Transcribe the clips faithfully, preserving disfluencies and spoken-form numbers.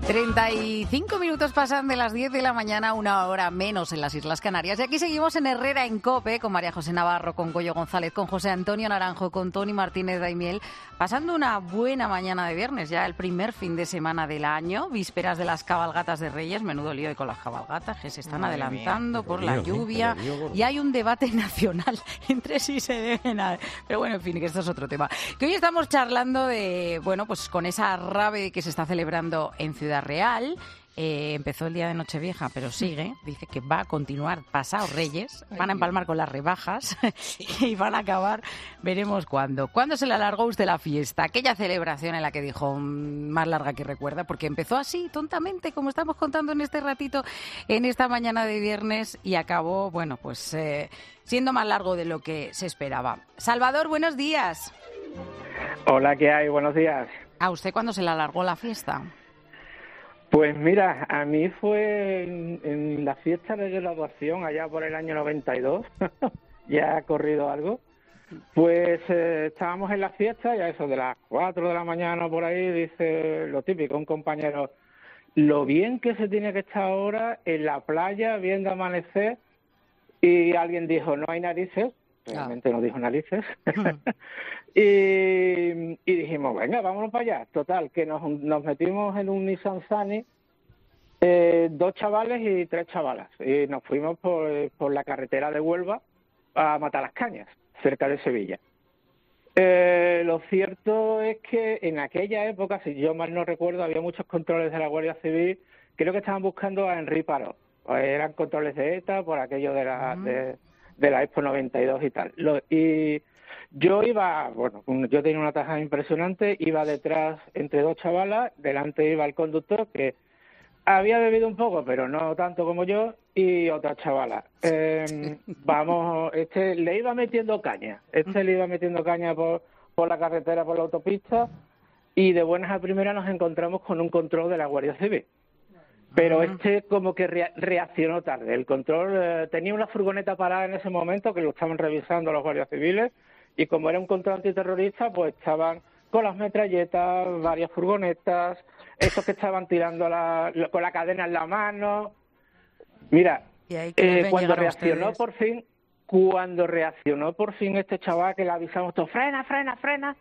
treinta y cinco minutos pasan de las diez de la mañana, una hora menos en las Islas Canarias. Y aquí seguimos en Herrera en COPE, con María José Navarro, con Goyo González, con José Antonio Naranjo, con Tony Martínez Daimiel, pasando una buena mañana de viernes, ya el primer fin de semana del año, vísperas de las cabalgatas de Reyes. Menudo lío hoy con las cabalgatas, que se están Madre adelantando mía, por la lío, lluvia. Lío, y hay un debate nacional entre si se deben... A... Pero bueno, en fin, que esto es otro tema. Que hoy estamos charlando de, bueno, pues con esa rave que se está celebrando en Ciudad Real. Eh, empezó el día de Nochevieja, pero sigue. Dice que va a continuar pasado Reyes. Van a empalmar con las rebajas y van a acabar. Veremos cuándo. ¿Cuándo se le alargó usted la fiesta? Aquella celebración en la que dijo más larga que recuerda, porque empezó así, tontamente, como estamos contando en este ratito, en esta mañana de viernes, y acabó, bueno, pues eh, siendo más largo de lo que se esperaba. Salvador, buenos días. Hola, ¿qué hay? Buenos días. ¿A usted cuándo se le alargó la fiesta? Pues mira, a mí fue en, en la fiesta de graduación allá por el año noventa y dos, ya ha corrido algo, pues eh, estábamos en la fiesta y a eso de las cuatro de la mañana por ahí dice lo típico, un compañero, lo bien que se tiene que estar ahora en la playa viendo amanecer, y alguien dijo, no hay narices, realmente no dijo narices, y, y dijimos, venga, vámonos para allá. Total, que nos, nos metimos en un Nissan Sunny, eh, dos chavales y tres chavalas, y nos fuimos por, por la carretera de Huelva a Matalascañas, cerca de Sevilla. Eh, lo cierto es que en aquella época, si yo mal no recuerdo, había muchos controles de la Guardia Civil, creo que estaban buscando a Henry Parot, eran controles de ETA por aquello de la... Mm. de, de la Expo noventa y dos y tal. Lo, y yo iba, bueno, yo tenía una tajada impresionante, iba detrás entre dos chavalas, delante iba el conductor, que había bebido un poco, pero no tanto como yo, y otra chavala. Eh, vamos, este le iba metiendo caña, este le iba metiendo caña por, por la carretera, por la autopista, y de buenas a primeras nos encontramos con un control de la Guardia Civil. Pero este como que re- reaccionó tarde. El control eh, tenía una furgoneta parada en ese momento que lo estaban revisando los guardias civiles, y como era un control antiterrorista, pues estaban con las metralletas, varias furgonetas, estos que estaban tirando la, la, con la cadena en la mano. Mira, eh, cuando reaccionó por fin, cuando reaccionó por fin este chaval que le avisamos todos, frena, frena, frena,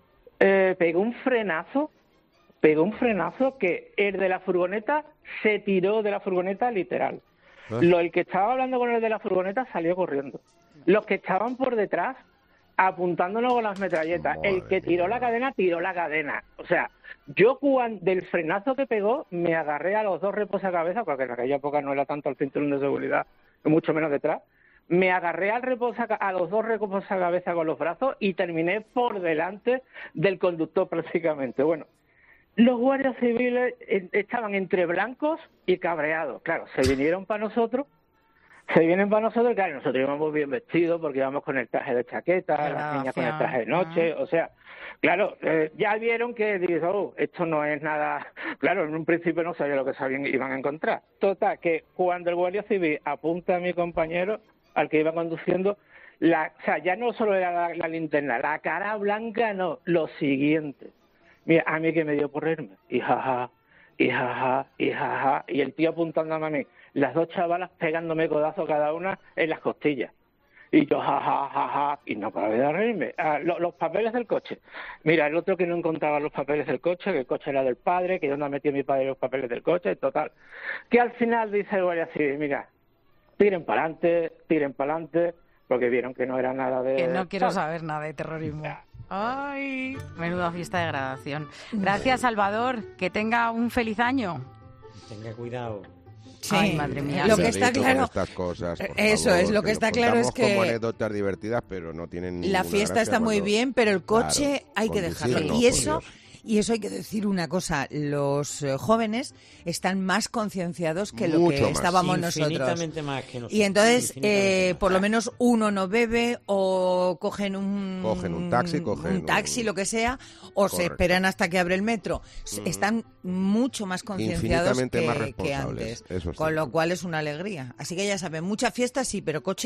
eh, pegó un frenazo. Pegó un frenazo que el de la furgoneta se tiró de la furgoneta literal. ¿Eh? Lo, el que estaba hablando con el de la furgoneta salió corriendo. Los que estaban por detrás apuntándonos con las metralletas. Madre el que tiró la cadena, tiró la cadena. O sea, yo cuando del frenazo que pegó me agarré a los dos reposacabezas, porque en aquella época no era tanto el cinturón de seguridad, mucho menos detrás. Me agarré al reposaca, a los dos reposacabezas con los brazos y terminé por delante del conductor prácticamente. Bueno, los guardias civiles estaban entre blancos y cabreados. Claro, se vinieron para nosotros, se vienen para nosotros, y claro, nosotros íbamos bien vestidos porque íbamos con el traje de chaqueta, claro, las niñas con el traje de noche, o sea, claro, eh, ya vieron que, dices, oh, esto no es nada, claro, en un principio no sabía lo que sabían, iban a encontrar. Total, que cuando el guardia civil apunta a mi compañero, al que iba conduciendo, la, o sea, ya no solo era la, la linterna, la cara blanca, no, lo siguiente. Mira, a mí que me dio por reírme, y jaja, y jaja, y jaja, y el tío apuntándome a mí, las dos chavalas pegándome codazos cada una en las costillas, y yo jaja, jaja, y no paraba de reírme. Ah, lo, los papeles del coche, mira, el otro que no encontraba los papeles del coche, que el coche era del padre, que yo no metí a mi padre los papeles del coche, total, que al final dice el guardia civil, mira, tiren para adelante, tiren para adelante, porque vieron que no era nada de... Que no quiero saber nada de terrorismo. Ay, menuda fiesta de graduación. Gracias, Salvador. Que tenga un feliz año. Tenga cuidado. Sí, ay, madre mía. Lo que está claro, estas cosas, eso favor, es, lo que, que está claro es que como anécdotas divertidas, pero no tienen la fiesta está muy bien, pero el coche claro, hay que dejarlo. No, y eso Y eso hay que decir una cosa, los eh, jóvenes están más concienciados que lo Mucho que más. estábamos Infinitamente nosotros. más que nosotros. Y entonces, eh, por lo menos uno no bebe o cogen un, cogen un taxi, cogen un taxi, un... lo que sea, o Correcto. se esperan hasta que abre el metro. Mm. Están mucho más concienciados que, más que antes. Eso con sí. lo cual es una alegría. Así que ya saben, mucha fiesta sí, pero coche no.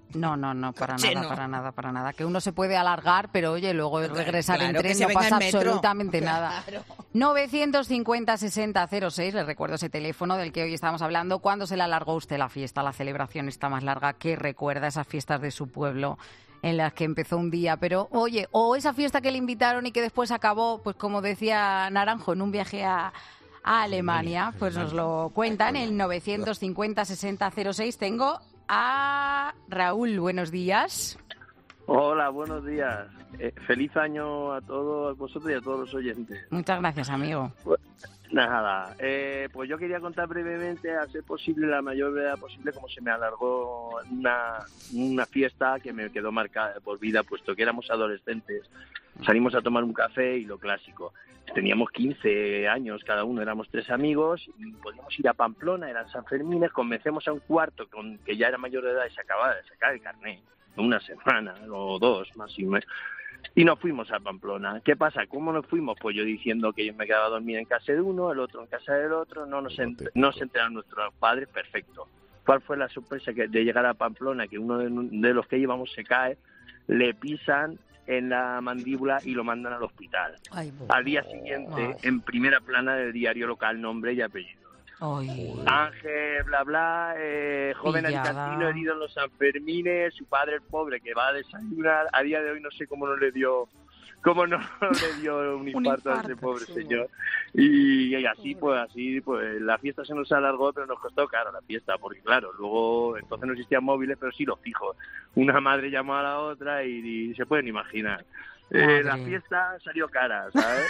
No, no, no, para Coche, nada, no. para nada, para nada. Que uno se puede alargar, pero oye, luego regresar Claro, en que tren se no venga pasa en metro. absolutamente nada. Claro. novecientos cincuenta sesenta cero seis, les recuerdo ese teléfono del que hoy estamos hablando. ¿Cuándo se le alargó usted la fiesta, la celebración está más larga? ¿Qué recuerda esas fiestas de su pueblo en las que empezó un día? Pero, oye, o esa fiesta que le invitaron y que después acabó, pues como decía Naranjo, en un viaje a... a Alemania, pues nos lo cuentan en novecientos cincuenta sesenta cero seis. Tengo a Raúl, buenos días. Hola, buenos días. Eh, feliz año a todos vosotros y a todos los oyentes. Muchas gracias, amigo. Pues, nada, eh, pues yo quería contar brevemente, a ser posible, la mayor brevedad posible, cómo se me alargó una, una fiesta que me quedó marcada de por vida, puesto que éramos adolescentes. Salimos a tomar un café y lo clásico. Teníamos quince años cada uno, éramos tres amigos y podíamos ir a Pamplona, eran San Fermines, convencemos a un cuarto con que ya era mayor de edad y se acababa de sacar el carnet, una semana o dos más y menos, y nos fuimos a Pamplona. ¿Qué pasa? ¿Cómo nos fuimos? Pues yo diciendo que yo me quedaba a dormir en casa de uno, el otro en casa del otro, no nos, ent- no se enteraron nuestros padres, perfecto. ¿Cuál fue la sorpresa? Que de llegar a Pamplona, que uno de, de los que íbamos se cae, le pisan en la mandíbula y lo mandan al hospital. Ay, Al día siguiente, ay. en primera plana del diario local, nombre y apellido. Ay. Ángel, bla, bla, eh, joven Pillada. alicantino herido en los Sanfermines, su padre, el pobre, que va a desayunar. A día de hoy no sé cómo no le dio... cómo no le dio un infarto, a ese pobre señor. Y, y así, pues, así, pues, la fiesta se nos alargó, pero nos costó caro la fiesta, porque claro, luego, entonces no existían móviles, pero sí los fijos. Una madre llamó a la otra y, y se pueden imaginar. Eh, la fiesta salió cara, ¿sabes?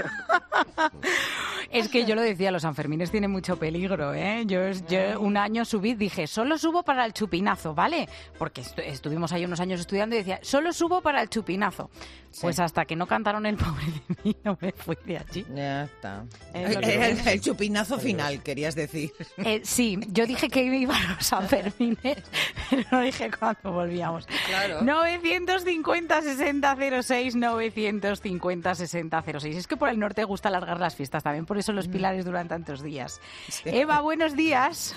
Es que yo lo decía, los Sanfermines tienen mucho peligro, ¿eh? Yo, yo un año subí, dije, solo subo para el chupinazo, ¿vale? Porque estu- estuvimos ahí unos años estudiando y decía, solo subo para el chupinazo. Pues hasta que no cantaron el pobre de mí, no me fui de allí. Ya está. Es lo que Era el, es. el chupinazo final, querías decir. Eh, sí, yo dije que iba a los Sanfermines, pero no dije cuándo volvíamos. Claro. novecientos cincuenta sesenta cero seis, novecientos cincuenta sesenta cero seis. Es que por el norte gusta alargar las fiestas, también por eso los pilares duran tantos días. Eva, buenos días.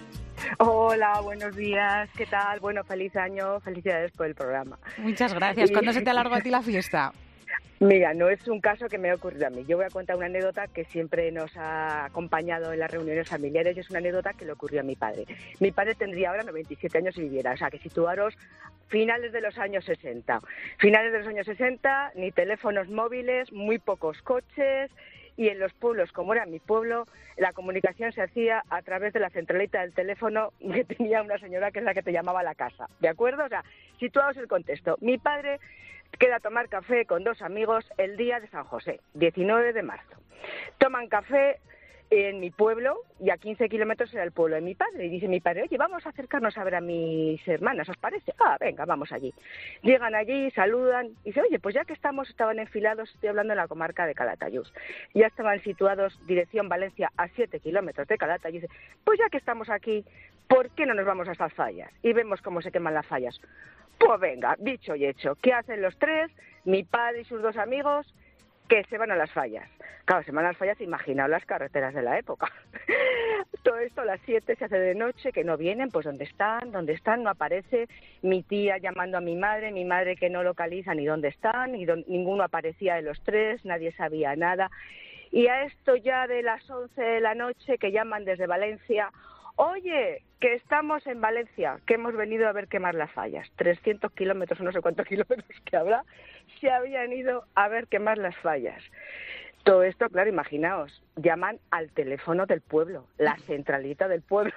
Hola, buenos días, ¿qué tal? Bueno, feliz año, felicidades por el programa. Muchas gracias. ¿Cuándo se te alargó a ti la fiesta? Mira, no es un caso que me ha ocurrido a mí. Yo voy a contar una anécdota que siempre nos ha acompañado en las reuniones familiares y es una anécdota que le ocurrió a mi padre. Mi padre tendría ahora noventa y siete años si viviera, o sea, que situaros finales de los años sesenta. Finales de los años sesenta, ni teléfonos móviles, muy pocos coches. Y en los pueblos, como era mi pueblo, la comunicación se hacía a través de la centralita del teléfono que tenía una señora que es la que te llamaba a la casa, ¿de acuerdo? O sea, situaos el contexto. Mi padre queda a tomar café con dos amigos el día de San José, diecinueve de marzo. Toman café en mi pueblo y a quince kilómetros era el pueblo de mi padre. Y dice mi padre, oye, vamos a acercarnos a ver a mis hermanas, ¿os parece? Ah, venga, vamos allí. Llegan allí, saludan y dice, oye, pues ya que estamos, estaban enfilados, estoy hablando en la comarca de Calatayud. Ya estaban situados dirección Valencia a siete kilómetros de Calatayud. Dice, pues ya que estamos aquí, ¿por qué no nos vamos a estas fallas? Y vemos cómo se queman las fallas. Pues venga, dicho y hecho. ¿Qué hacen los tres? Mi padre y sus dos amigos, que se van a las fallas. Claro, se van a las fallas, imaginaos las carreteras de la época. Todo esto a las siete se hace de noche, que no vienen, pues ¿dónde están? ¿Dónde están? No aparece. Mi tía llamando a mi madre, mi madre que no localiza ni dónde están, y don, ninguno aparecía de los tres, nadie sabía nada. Y a esto ya de las once de la noche que llaman desde Valencia, oye, que estamos en Valencia, que hemos venido a ver quemar las fallas. trescientos kilómetros, no sé cuántos kilómetros que habrá, se habían ido a ver quemar las fallas. Todo esto, claro, imaginaos, llaman al teléfono del pueblo, la centralita del pueblo.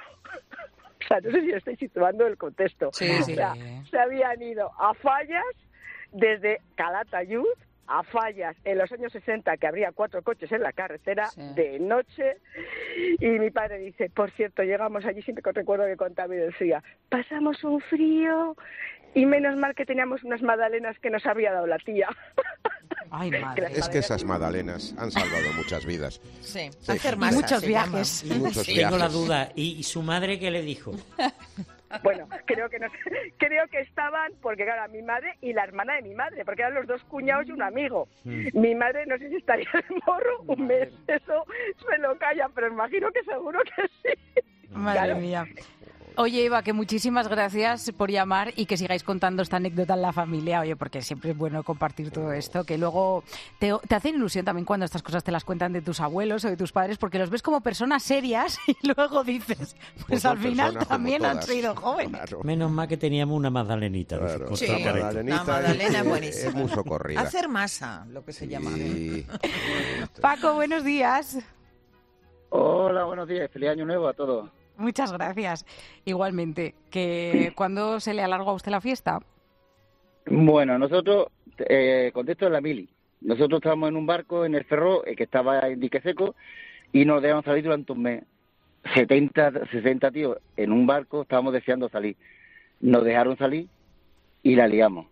O sea, no sé si estoy situando el contexto. Sí, o sí. sea, se habían ido a fallas desde Calatayud, a fallas en los años sesenta, que habría cuatro coches en la carretera, sí, de noche. Y mi padre dice, por cierto, llegamos allí, siempre que recuerdo que contaba y decía, pasamos un frío y menos mal que teníamos unas magdalenas que nos había dado la tía. Ay, madre. Es que esas magdalenas han salvado muchas vidas. Sí, Sí. hacer Y masa, muchos se viajes. llama. Y muchos Sí. viajes. Tengo la duda. ¿Y, y su madre qué le dijo? Bueno, creo que no, creo que estaban, porque claro, mi madre y la hermana de mi madre, porque eran los dos cuñados y un amigo. Mm. Mi madre no sé si estaría de morro un mes, eso se lo calla, pero imagino que seguro que sí. Madre Claro. mía. Oye, Eva, que muchísimas gracias por llamar y que sigáis contando esta anécdota en la familia, oye, porque siempre es bueno compartir todo esto, que luego te, te hacen ilusión también cuando estas cosas te las cuentan de tus abuelos o de tus padres, porque los ves como personas serias y luego dices, pues, Pues al final también han todas. sido jóvenes. Claro. Menos mal que teníamos una magdalenita. Claro. Sí, Otra la careta. Magdalenita La magdalena es- es buenísima. Es muy socorrida. Hacer masa, lo que se llama. Sí. Paco, buenos días. Hola, buenos días. Feliz año nuevo a todos. Muchas gracias. Igualmente, que ¿cuándo se le alargó a usted la fiesta? Bueno, nosotros, eh, contesto de la mili. Nosotros estábamos en un barco en el Ferrol, eh, que estaba en dique seco, y nos dejaron salir durante un mes. setenta, sesenta tíos en un barco, estábamos deseando salir. Nos dejaron salir y la liamos.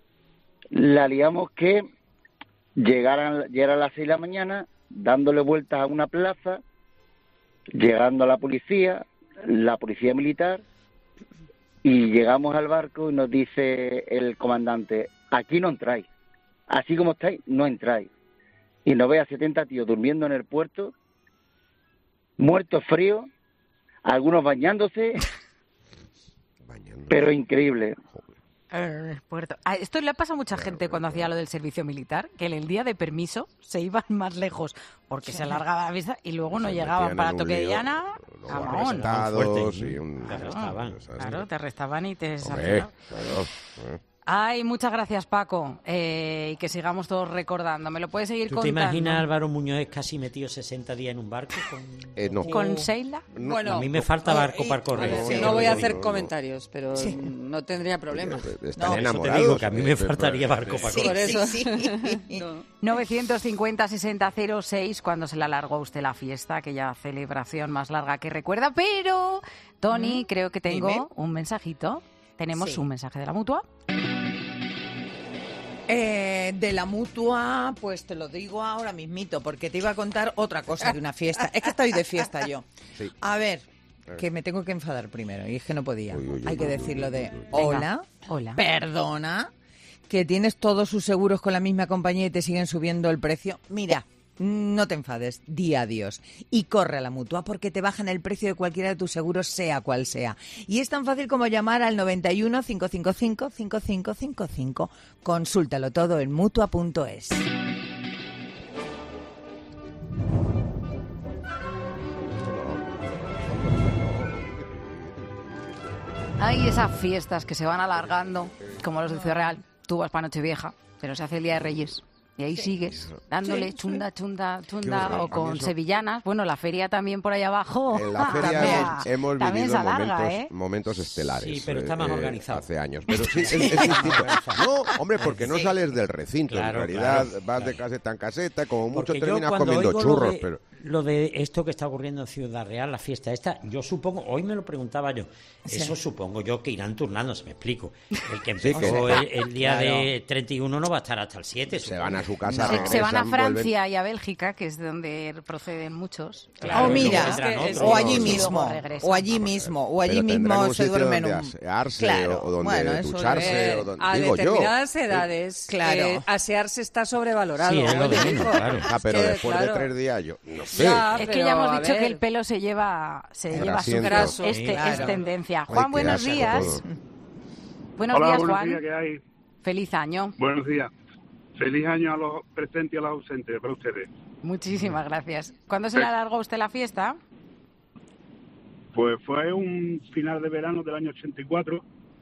La liamos que llegaran, llegaran a las seis de la mañana, dándole vueltas a una plaza, llegando a la policía, la policía militar, y llegamos al barco y nos dice el comandante, aquí no entráis, así como estáis, no entráis. Y nos ve a setenta tíos durmiendo en el puerto, muertos fríos, algunos bañándose, Bañando. pero increíble. Eh, puerto. Ah, esto le pasa a mucha gente cuando hacía lo del servicio militar, que en el día de permiso se iban más lejos porque se alargaba la vista y luego no Se llegaban metían para en un toque de lío, llana luego a Mahón. arrestados Fuerte. y un- Te arrestaban. cosas así. Claro, te arrestaban y te Hombre, sacaban. claro, eh. Ay, muchas gracias, Paco. Eh, y que sigamos todos recordando. ¿Me lo puedes seguir ¿Tú te contando? imaginas a Álvaro Muñoz casi metido sesenta días en un barco? Con... Eh, no. ¿Con Sheila? No, Bueno, a mí me falta barco y- para correr. bueno, No, no voy a no, hacer no, no. comentarios, pero Sí. no tendría problema. Están No, eso te enamorados. digo, que a mí me eh, faltaría barco para Sí, correr. Por eso. sí, sí. No. novecientos cincuenta sesenta cero seis, cuando se le alargó a usted la fiesta, aquella celebración más larga que recuerda. Pero, Tony, creo que tengo Dime. un mensajito. Tenemos Sí. un mensaje de la Mutua. Eh, de la Mutua, pues te lo digo ahora mismito, porque te iba a contar otra cosa de una fiesta. Es que estoy de fiesta yo. Sí. A ver, que me tengo que enfadar primero, y es que no podía. Uy, uy, uy, Hay que uy, decirlo uy, de, uy, uy. hola, Hola. perdona, que tienes todos sus seguros con la misma compañía y te siguen subiendo el precio. Mira, no te enfades, di adiós y corre a la Mutua porque te bajan el precio de cualquiera de tus seguros, sea cual sea. Y es tan fácil como llamar al noventa y uno, cinco cinco cinco, cinco cinco cinco cinco. Consúltalo todo en mutua punto es. Hay esas fiestas que se van alargando, como los de Ciudad Real. Tú vas para Nochevieja, pero se hace el Día de Reyes. Y ahí sigues, dándole chunda, chunda, chunda, horror. o A mí con eso- sevillanas. Bueno, la feria también por ahí abajo. En la feria también, hemos también vivido se alarga, momentos, ¿eh? momentos estelares. Sí, pero está más eh, organizado. Hace años. Pero sí, es, es distinto. No, hombre, porque no Sí. sales del recinto. Claro, en realidad claro, vas claro. de caseta en caseta, como mucho Porque yo terminas cuando comiendo oigo churros. lo de, pero lo de esto que está ocurriendo en Ciudad Real, la fiesta esta, yo supongo, hoy me lo preguntaba yo, eso supongo yo que irán turnándose, me explico. El que Sí, empezó que- el, el día Claro. de treinta y uno no va a estar hasta el siete. se van a su casa, Se, regresan, se van a vuelven. Francia y a Bélgica, que es de donde proceden muchos. Claro, o y luego mira, vendrán es que- otros. o allí y luego mismo, regresan. o allí mismo, o allí Pero tendrán mismo un se sitio duermen donde un... asearse Claro, o donde bueno, eso ducharse Eh, o donde... a digo yo. determinadas edades, Claro. eh, asearse está sobrevalorado. Sí, es lo de Oye, menos, hijo, claro. Ah, pero que, después claro. de tres días yo no sé. Ya, Es que pero, ya hemos a dicho que ver, el pelo se lleva se El lleva su asiento. Graso. Este Claro. es tendencia. Ay, Juan, qué buenos asco días. todo. Buenos Hola, días, buenos Juan. días, ¿qué hay? Feliz año. Buenos días. Feliz año a los presentes y a los ausentes para ustedes. Muchísimas gracias. ¿Cuándo se le alargó a usted la fiesta? Pues fue un final de verano del año ochenta y cuatro.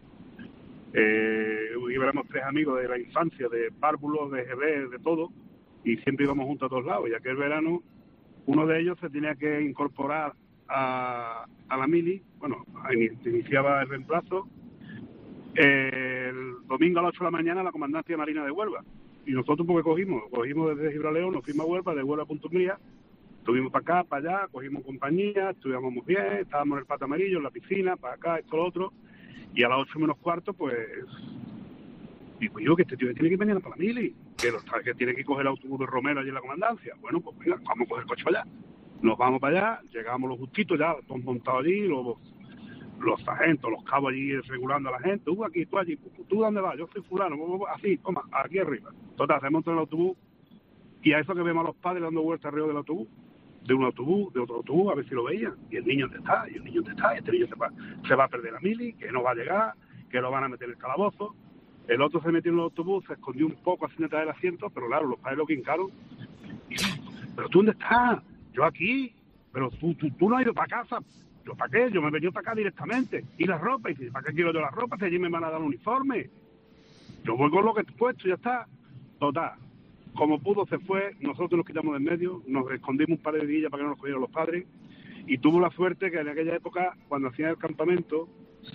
Eh, íbamos tres amigos de la infancia, de párvulos, de G B, de todo, y siempre íbamos juntos a todos lados. Y aquel verano, uno de ellos se tenía que incorporar a, a la mili. Bueno, in- iniciaba el reemplazo. Eh, el domingo a las ocho de la mañana la Comandancia Marina de Huelva. Y nosotros porque cogimos, cogimos desde Gibraleón, nos fuimos a Huelva, de Huelva a Punta Umbría, estuvimos para acá, para allá, cogimos compañía, estuvimos muy bien, estábamos en el Pato Amarillo, en la piscina, para acá, esto, lo otro, y a las ocho menos cuarto, pues, digo yo que este tío tiene que venir para la mili, que, lo, que tiene que coger el autobús de Romero allí en la Comandancia. Bueno, pues venga, vamos a coger el coche para allá. Nos vamos para allá, llegamos los justitos ya, todos montados allí, los, los sargentos, los cabos allí regulando a la gente, tú aquí, tú allí, tú dónde vas, yo soy fulano, así, toma, aquí arriba. Total, se monta en el autobús y a eso que vemos a los padres dando vueltas alrededor del autobús. de un autobús, de otro autobús, a ver si lo veían. Y el niño, ¿dónde está? Y el niño, ¿dónde está? Y este niño se va, se va a perder la mili, que no va a llegar, que lo van a meter en el calabozo. El otro se metió en el autobús, se escondió un poco así detrás del asiento, pero claro, los padres lo quincaron. Y, ¿pero tú dónde estás? Yo aquí. Pero tú, tú, tú no has ido para casa. ¿Yo para qué? Yo me he venido para acá directamente. Y la ropa, y dice, ¿para qué quiero yo la ropa? Si allí me van a dar un uniforme. Yo voy con lo que he puesto y ya está. Total. Como pudo se fue, nosotros nos quitamos de en medio, nos escondimos un par de días para que no nos cogieran los padres, y tuvo la suerte que en aquella época, cuando hacían el campamento,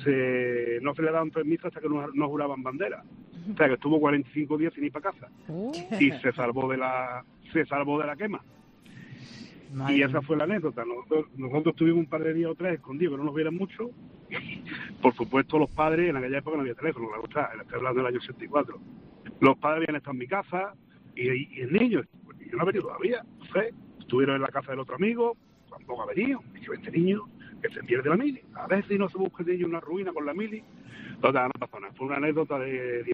se, no se le daban permiso hasta que no, no juraban bandera. O sea que estuvo cuarenta y cinco días sin ir para casa. Uh. Y se salvó de la se salvó de la quema. Madre y esa fue la anécdota. Nosotros, nosotros tuvimos un par de días o tres escondidos, que no nos vieran mucho. Por supuesto, los padres, en aquella época no había teléfono, claro está, estoy hablando del año ochenta y cuatro. Los padres habían estado en mi casa, y, y, y el niño, pues, yo no ha venido todavía, no sé, estuvieron en la casa del otro amigo, tampoco ha venido, y yo, este niño, que se pierde la mili, a ver si no se busca de ellos una ruina con la mili. Total, no pasó nada, fue una anécdota de...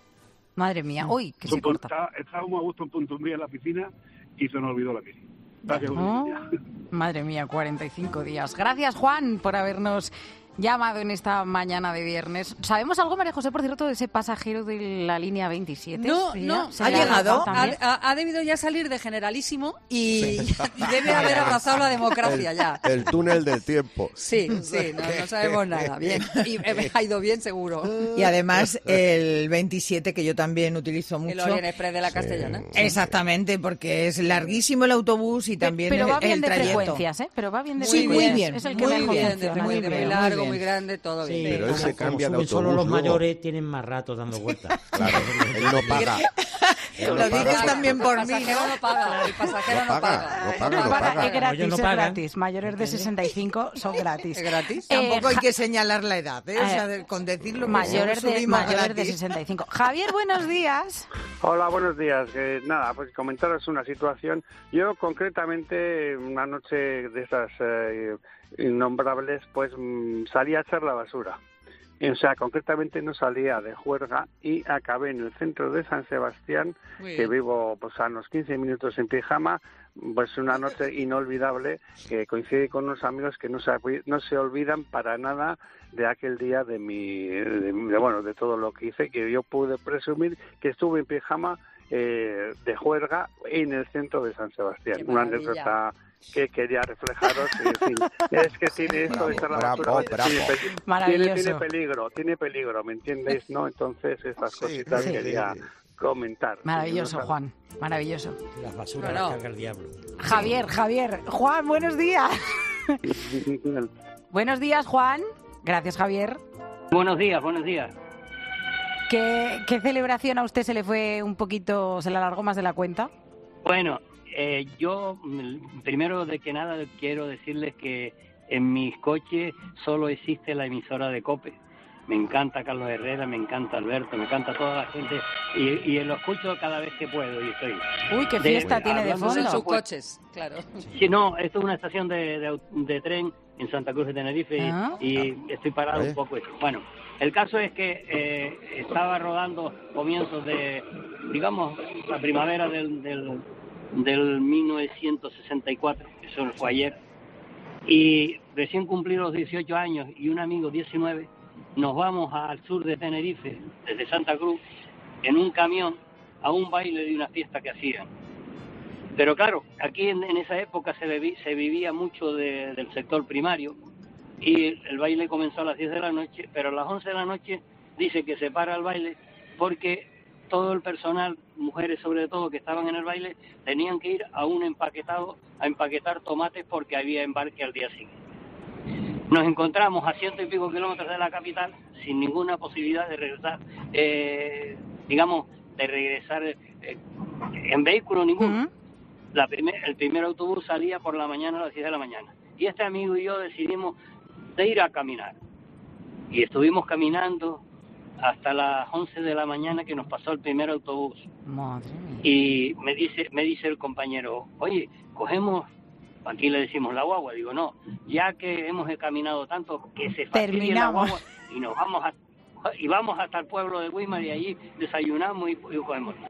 Madre mía, uy, que se corta. Está, estábamos a gusto en Puntumbría en la piscina y se nos olvidó la mili. Oh, madre mía, cuarenta y cinco días. Gracias, Juan, por habernos llamado en esta mañana de viernes. ¿Sabemos algo, María José, por cierto, de ese pasajero de la línea veintisiete? No, ¿Sí? no, ¿Se ha llegado, ha, ha, ha, ha debido ya salir de generalísimo y, sí. y debe haber abrazado la democracia el, ya. El túnel del tiempo. Sí, sí, no, no sabemos nada. Bien, y ha ido bien seguro. Y además el veintisiete, que yo también utilizo mucho. El Orient Express de la sí. Castellana. Exactamente, porque es larguísimo el autobús y también pero el, va bien el de trayecto. frecuencias, ¿eh? Pero va bien de sí, frecuencias. muy bien, Es el que muy mejor bien, funciona. muy Muy, bien, largo, muy muy bien. grande, todo bien. Sí, pero él se cambia de suben autobús. solo los luego. mayores tienen más rato dando vueltas. Claro, él no paga. Él Lo no dices paga. también por El mí, pasajero ¿no? no paga, el pasajero No no paga, paga. no ¿eh? paga, No no paga, paga. es gratis, Ellos no es pagan. gratis. Mayores de sesenta y cinco son gratis. ¿Es gratis? Eh, Tampoco hay Ja- que señalar la edad, ¿eh? O sea, de- con decirlo que Mayores de, subimos mayores de gratis. sesenta y cinco. Javier, buenos días. Hola, buenos días. Eh, nada, pues comentaros una situación. Yo concretamente una noche de esas eh, innombrables, pues mm, salí a echar la basura. O sea, concretamente no salía de juerga y acabé en el centro de San Sebastián, que vivo pues a unos quince minutos en pijama, pues una noche inolvidable que coincide con unos amigos que no se, no se olvidan para nada de aquel día de mi, de, de, bueno, de todo lo que hice, que yo pude presumir que estuve en pijama eh, de juerga en el centro de San Sebastián. Qué Una maravilla. anécdota que quería reflejaros, y, en fin, es que tiene esto de echar la Bravo, basura, bravo. tiene, pe- tiene, Maravilloso. tiene peligro, tiene peligro, ¿me entiendes? ¿No? Entonces estas Sí, cositas sí, quería sí. comentar. Maravilloso, Y no- Juan. Maravilloso. Las basuras No, no. las carga el diablo. Javier, Javier. Juan, buenos días. Buenos días, Juan. Gracias, Javier. Buenos días, buenos días. ¿Qué, qué celebración a usted se le fue un poquito, se le alargó más de la cuenta? Bueno, eh, yo mm, primero de que nada quiero decirles que en mis coches solo existe la emisora de COPE. Me encanta Carlos Herrera, me encanta Alberto, me encanta toda la gente y, y lo escucho cada vez que puedo y estoy. Uy, qué De- fiesta tiene de hablando Son fondo. sus pues, coches, claro. Sí, no, esto es una estación de, de, de tren en Santa Cruz de Tenerife y, Ah. y estoy parado Vale. un poco. Bueno, el caso es que eh, estaba rodando comienzos de, digamos, la primavera del, del, del mil novecientos sesenta y cuatro, eso fue ayer, y recién cumplí los dieciocho años y un amigo diecinueve, nos vamos al sur de Tenerife, desde Santa Cruz, en un camión a un baile de una fiesta que hacían. Pero claro, aquí en, en esa época se, bebi- se vivía mucho de- del sector primario y el, el baile comenzó a las diez de la noche, pero a las once de la noche dice que se para el baile porque todo el personal, mujeres sobre todo que estaban en el baile, tenían que ir a un empaquetado a empaquetar tomates porque había embarque al día siguiente. Nos encontramos a ciento y pico kilómetros de la capital sin ninguna posibilidad de regresar, eh, digamos, de regresar eh, en vehículo ninguno. ¿Mm? La primer, el primer autobús salía por la mañana a las diez de la mañana. Y este amigo y yo decidimos de ir a caminar. Y estuvimos caminando hasta las once de la mañana que nos pasó el primer autobús. Madre mía. Y me dice, me dice el compañero, oye, cogemos, aquí le decimos la guagua. Digo, no, ya que hemos caminado tanto, que se fastidie la Terminamos. guagua y nos vamos a, y vamos hasta el pueblo de Guimar y allí desayunamos y, y cogemos.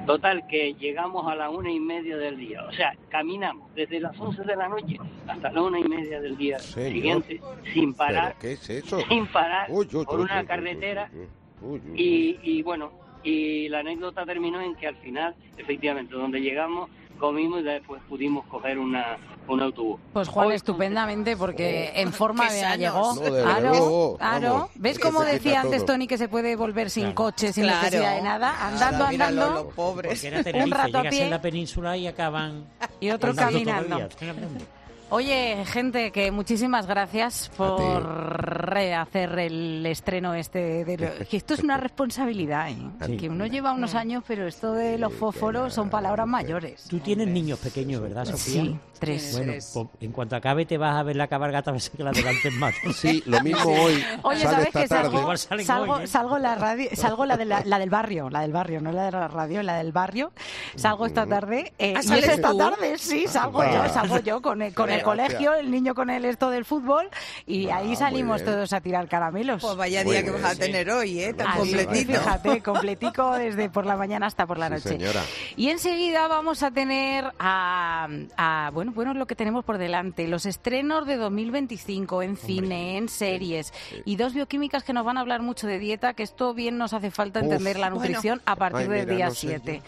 Total, que llegamos a las una y media del día. O sea, caminamos desde las once de la noche hasta la una y media del día Señor. siguiente, sin parar, ¿Pero qué es eso? sin parar, Uy, uy, por uy, una uy, carretera. uy, uy, uy, uy. Y, y bueno, y la anécdota terminó en que al final, efectivamente, donde llegamos, comimos y después pudimos coger una un autobús. Pues Juan, Hoy- estupendamente, porque en forma qué de sanos. llegó. No, de Claro, luego, claro. vamos, ¿Ves que cómo se quita decía antes todo. Tony que se puede volver sin Claro. coche, sin Claro. necesidad de nada? Andando, Claro, míralo, andando. los pobres. Porque era Tenerife, rato a llegas pie. en la península y acaban... Y otro andando caminando. todavía. Oye, gente, que muchísimas gracias por A rehacer el estreno este. De lo- que esto es una responsabilidad, ¿eh? Sí. Que uno lleva unos años, pero esto de los fósforos son palabras mayores. Tú tienes niños pequeños, ¿verdad, Sofía? Sí, tres. Bueno, pues, en cuanto acabe te vas a ver la cabalgata, a ver si que la adelantes más. Sí, lo mismo hoy. Oye, sale ¿sabes esta qué? tarde. Salgo, Igual salen salgo, hoy, ¿eh? salgo la radio, salgo la, de la, la del barrio, la del barrio, no la de la radio, la del barrio. Salgo esta tarde. Eh, ¿Ah, y sales es esta tú? tarde, sí, salgo Ah. yo, salgo yo con el, con el Gracias. colegio, el niño con el esto del fútbol, y Ah, ahí muy salimos bien. todos a tirar caramelos. Pues vaya Muy día que bien, vas a sí. tener hoy, ¿eh? Tan Así, completito. fíjate, completico desde por la mañana hasta por la Sí, noche. señora. Y enseguida vamos a tener a, a, bueno, bueno, lo que tenemos por delante, los estrenos de dos mil veinticinco en cine, en series, y dos bioquímicas que nos van a hablar mucho de dieta, que esto bien nos hace falta Uf. entender la nutrición a partir Ay, del mira, día no sé siete.